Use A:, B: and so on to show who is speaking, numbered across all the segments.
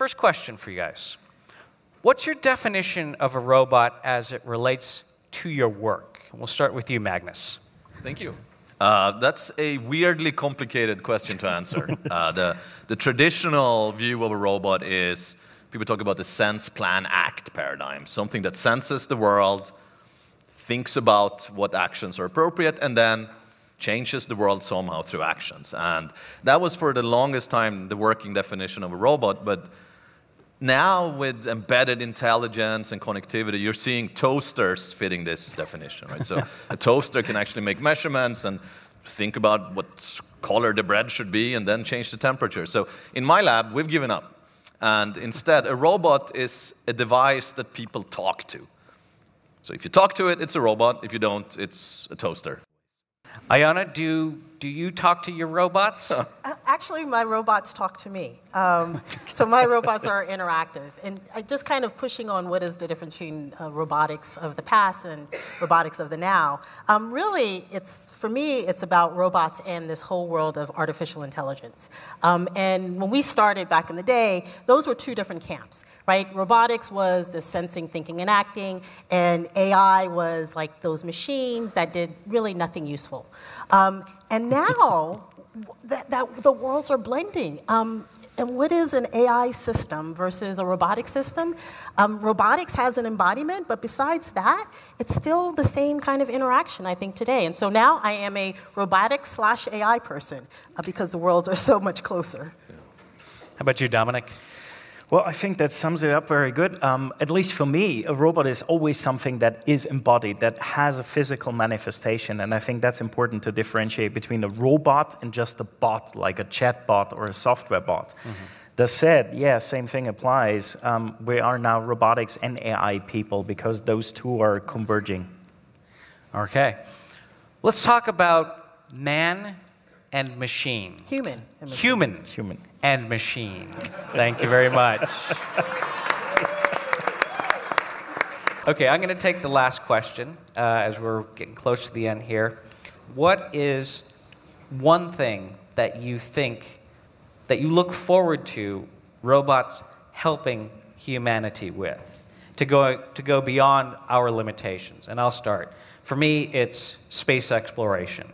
A: First question for you guys. What's your definition of a robot as it relates to your work? We'll start with you, Magnus.
B: Thank you. That's a weirdly complicated question to answer. The traditional view of a robot is, people talk about the sense, plan, act paradigm. Something that senses the world, thinks about what actions are appropriate, and then changes the world somehow through actions. And that was for the longest time the working definition of a robot. But now with embedded intelligence and connectivity, you're seeing toasters fitting this definition, right? So a toaster can actually make measurements and think about what color the bread should be and then change the temperature. So in my lab, we've given up. And instead, a robot is a device that people talk to. So if you talk to it, it's a robot. If you don't, it's a toaster.
A: Ayana, do you talk to your robots?
C: Actually, my robots talk to me. So my robots are interactive. And just kind of pushing on what is the difference between robotics of the past and robotics of the now. Really, for me, it's about robots and this whole world of artificial intelligence. And when we started back in the day, those were two different camps, right? Robotics was the sensing, thinking, and acting, and AI was like those machines that did really nothing useful. And now, the worlds are blending. And what is an AI system versus a robotic system? Robotics has an embodiment, but besides that, it's still the same kind of interaction, I think, today. And so now I am a robotic/AI person because the worlds are so much closer.
A: How about you, Dominic?
D: Well, I think that sums it up very good. At least for me, a robot is always something that is embodied, that has a physical manifestation. And I think that's important to differentiate between a robot and just a bot, like a chat bot or a software bot. Mm-hmm. That said, yeah, same thing applies. We are now robotics and AI people because those two are converging.
A: Okay. Let's talk about man and machine.
C: Human and machine.
A: Human and machine. Thank you very much. Okay, I'm going to take the last question as we're getting close to the end here. What is one thing that you think, that you look forward to robots helping humanity with, to go beyond our limitations? And I'll start. For me, it's space exploration.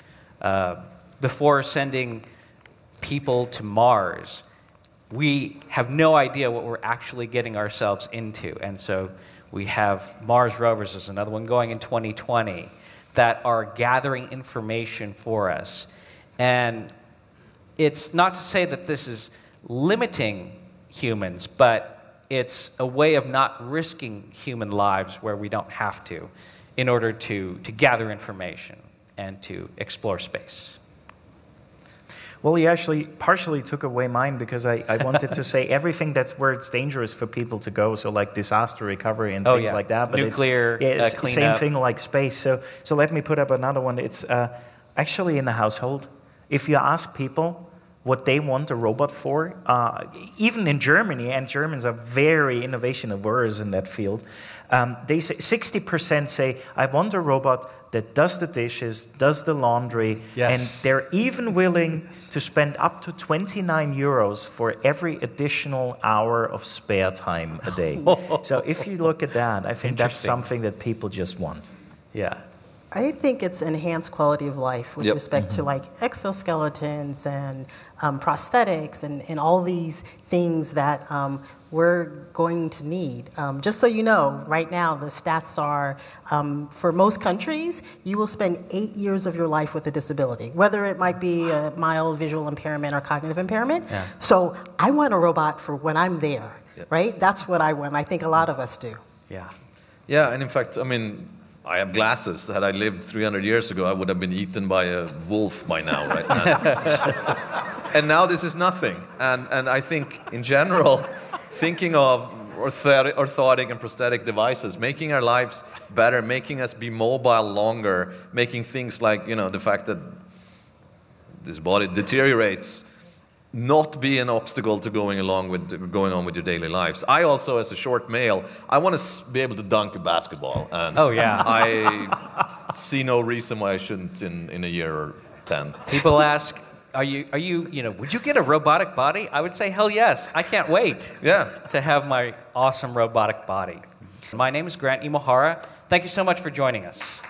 A: Before sending people to Mars, we have no idea what we're actually getting ourselves into. And so we have Mars rovers, there's another one going in 2020, that are gathering information for us. And it's not to say that this is limiting humans, but it's a way of not risking human lives where we don't have to in order to gather information and to explore space.
D: Well, you actually partially took away mine because I wanted to say everything that's where it's dangerous for people to go, so like disaster recovery and things like that. But
A: nuclear,
D: it's the same
A: cleanup.
D: thing like space. So let me put up another one. It's actually in the household. If you ask people what they want a robot for, even in Germany, and Germans are very innovation averse in that field, they say 60% say, I want a robot that does the dishes, does the laundry, and they're even willing to spend up to 29 euros for every additional hour of spare time a day. So if you look at that, I think that's something that people just want.
A: Yeah.
C: I think it's enhanced quality of life with respect to like exoskeletons and prosthetics and all these things that we're going to need. Just so you know, right now the stats are, for most countries, you will spend 8 years of your life with a disability, whether it might be a mild visual impairment or cognitive impairment. Yeah. So I want a robot for when I'm there, right? That's what I want. I think a lot of us do.
A: Yeah.
B: Yeah, and in fact, I mean, I have glasses. Had I lived 300 years ago, I would have been eaten by a wolf by now, right? And now this is nothing. And I think, in general, thinking of orthotic and prosthetic devices, making our lives better, making us be mobile longer, making things like, the fact that this body deteriorates, not be an obstacle to going on with your daily lives. I also, as a short male, I want to be able to dunk a basketball. And I see no reason why I shouldn't in a year or 10.
A: People ask, are you, would you get a robotic body? I would say, hell yes. I can't wait
B: Yeah.
A: to have my awesome robotic body. My name is Grant Imahara. Thank you so much for joining us.